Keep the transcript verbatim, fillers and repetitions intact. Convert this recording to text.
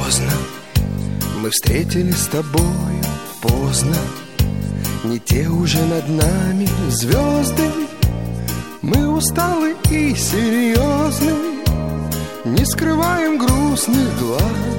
поздно. Мы встретились с тобой поздно. Не те уже над нами звезды. Мы усталы и серьезны, не скрываем грустных глаз.